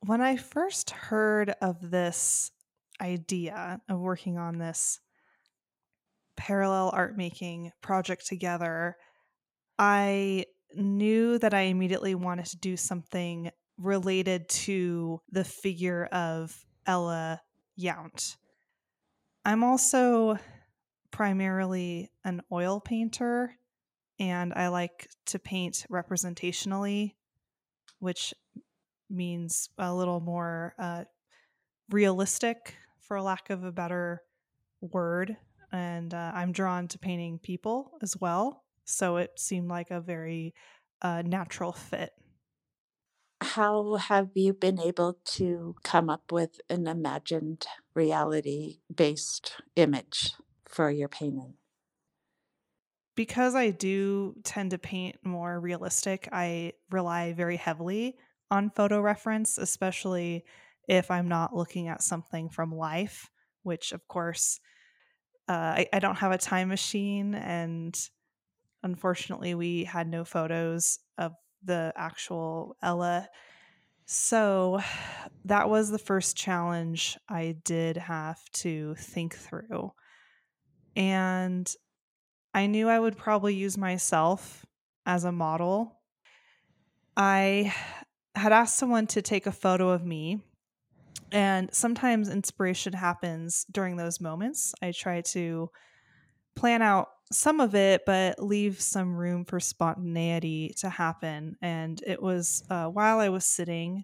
When I first heard of this idea of working on this parallel art making project together, I knew that I immediately wanted to do something related to the figure of Ella Yount. I'm also primarily an oil painter, and I like to paint representationally, which means a little more realistic, for lack of a better word. And I'm drawn to painting people as well. So it seemed like a very natural fit. How have you been able to come up with an imagined reality based image for your painting? Because I do tend to paint more realistic, I rely very heavily on photo reference, especially if I'm not looking at something from life, which, of course, I don't have a time machine. And unfortunately, we had no photos of the actual Ella. So that was the first challenge I did have to think through. And I knew I would probably use myself as a model. I had asked someone to take a photo of me, and sometimes inspiration happens during those moments. I try to plan out some of it, but leave some room for spontaneity to happen. And it was while I was sitting,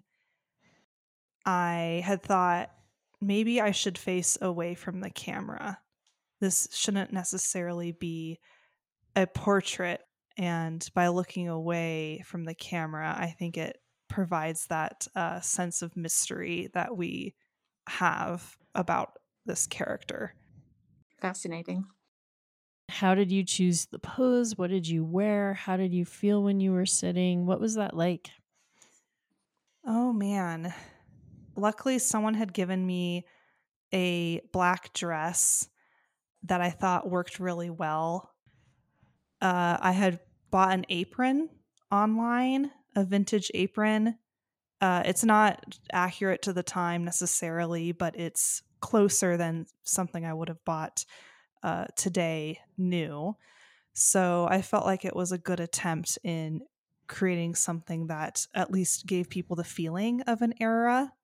I had thought maybe I should face away from the camera. This shouldn't necessarily be a portrait. And by looking away from the camera, I think it provides that sense of mystery that we have about this character. Fascinating. How did you choose the pose? What did you wear? How did you feel when you were sitting? What was that like? Oh man. Luckily, someone had given me a black dress that I thought worked really well. I had bought an apron online, a vintage apron. It's not accurate to the time necessarily, but it's closer than something I would have bought today new. So I felt like it was a good attempt in creating something that at least gave people the feeling of an era.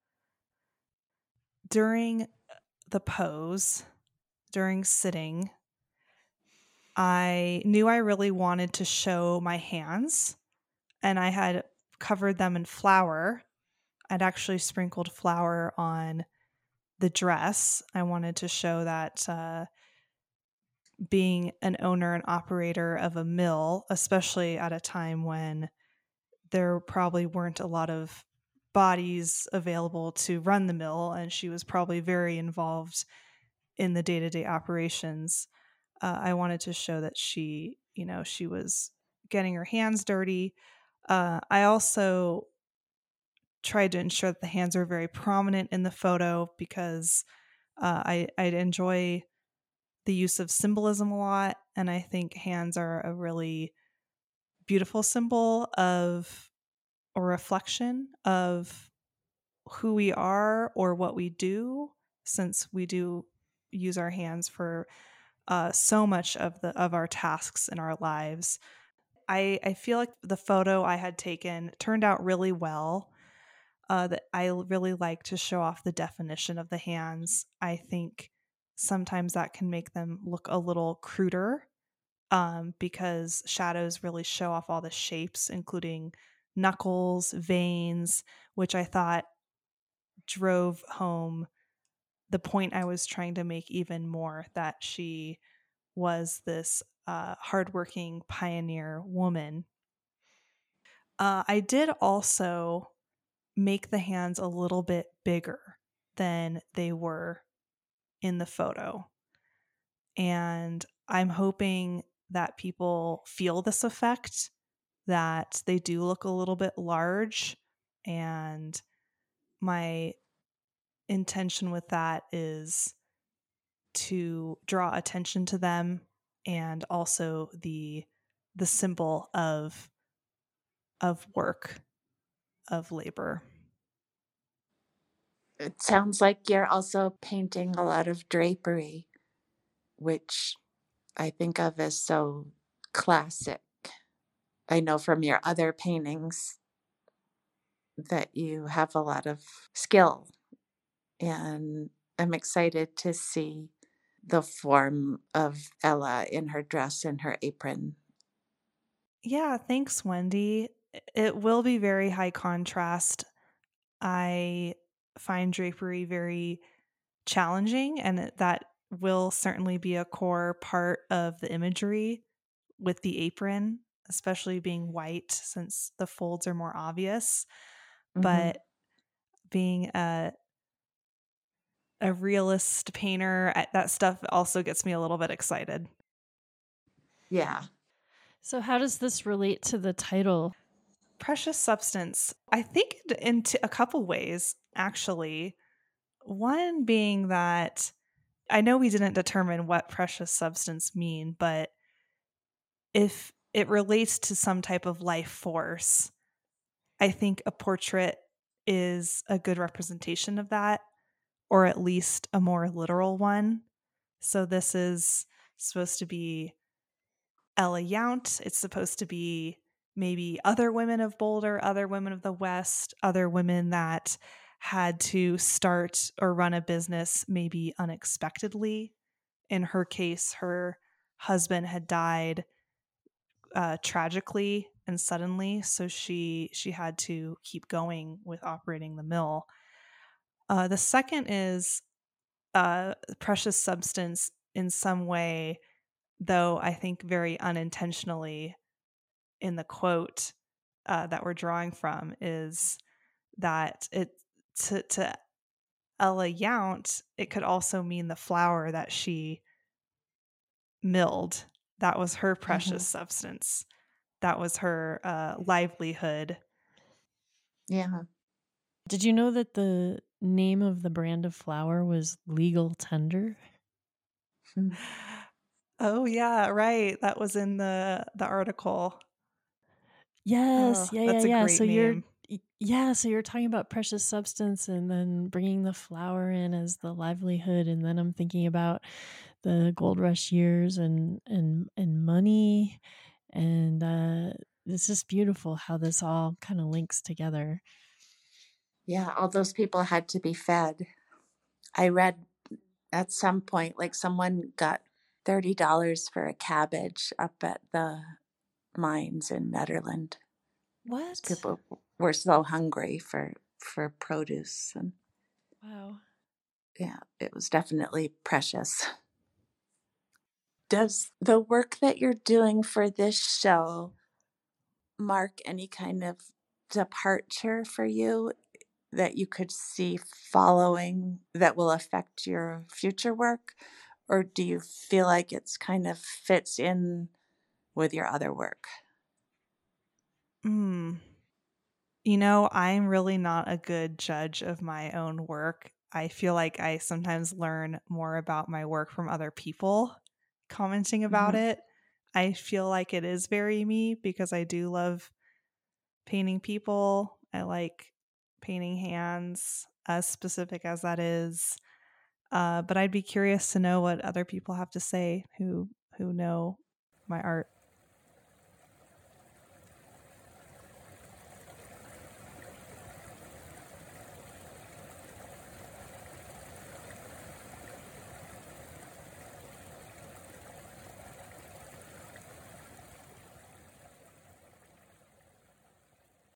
During the pose, during sitting, I knew I really wanted to show my hands, and I had covered them in flour. I'd actually sprinkled flour on the dress. I wanted to show that being an owner and operator of a mill, especially at a time when there probably weren't a lot of bodies available to run the mill, and she was probably very involved in the day-to-day operations. I wanted to show that she was getting her hands dirty. I also tried to ensure that the hands are very prominent in the photo because I'd enjoy the use of symbolism a lot, and I think hands are a really beautiful symbol of a reflection of who we are or what we do, since we do use our hands for so much of our tasks in our lives. I feel like the photo I had taken turned out really well. That I really like to show off the definition of the hands. I think sometimes that can make them look a little cruder, because shadows really show off all the shapes, including knuckles, veins, which I thought drove home the point I was trying to make even more, that she was this hardworking pioneer woman. I did also make the hands a little bit bigger than they were in the photo. And I'm hoping that people feel this effect, that they do look a little bit large. And my intention with that is to draw attention to them, and also the symbol of work, of labor. It sounds like you're also painting a lot of drapery, which I think of as so classic. I know from your other paintings that you have a lot of skill, and I'm excited to see the form of Ella in her dress and her apron. Yeah, thanks, Wendy. It will be very high contrast. I find drapery very challenging, and that will certainly be a core part of the imagery with the apron, especially being white since the folds are more obvious. Mm-hmm. But being a realist painter, that stuff also gets me a little bit excited. Yeah. So, how does this relate to the title? Precious substance, I think in a couple ways, actually. One being that I know we didn't determine what precious substance mean, but if it relates to some type of life force, I think a portrait is a good representation of that, or at least a more literal one. So this is supposed to be Ella Yount. It's supposed to be maybe other women of Boulder, other women of the West, other women that had to start or run a business maybe unexpectedly. In her case, her husband had died tragically and suddenly, so she had to keep going with operating the mill. The second is precious substance in some way, though I think very unintentionally in the quote that we're drawing from, is that it to Ella Yount, it could also mean the flour that she milled. That was her Mm-hmm. precious substance. That was her livelihood. Yeah. Did you know that the name of the brand of flour was Legal Tender? Hmm. Oh yeah, right. That was in the article. Yes, Oh, yeah, yeah, that's a yeah. great name. So you're talking about precious substance and then bringing the flour in as the livelihood, and then I'm thinking about the gold rush years and money, and it's just beautiful how this all kind of links together. Yeah, all those people had to be fed. I read at some point, like someone got $30 for a cabbage up at the mines in Netherlands. What? People were so hungry for produce, and Wow. yeah, it was definitely precious. Does the work that you're doing for this show mark any kind of departure for you that you could see following that will affect your future work? Or do you feel like it's kind of fits in with your other work? Hmm. You know, I'm really not a good judge of my own work. I feel like I sometimes learn more about my work from other people commenting about Mm-hmm. it. I feel like it is very me because I do love painting people. I like painting hands, as specific as that is. But I'd be curious to know what other people have to say who know my art.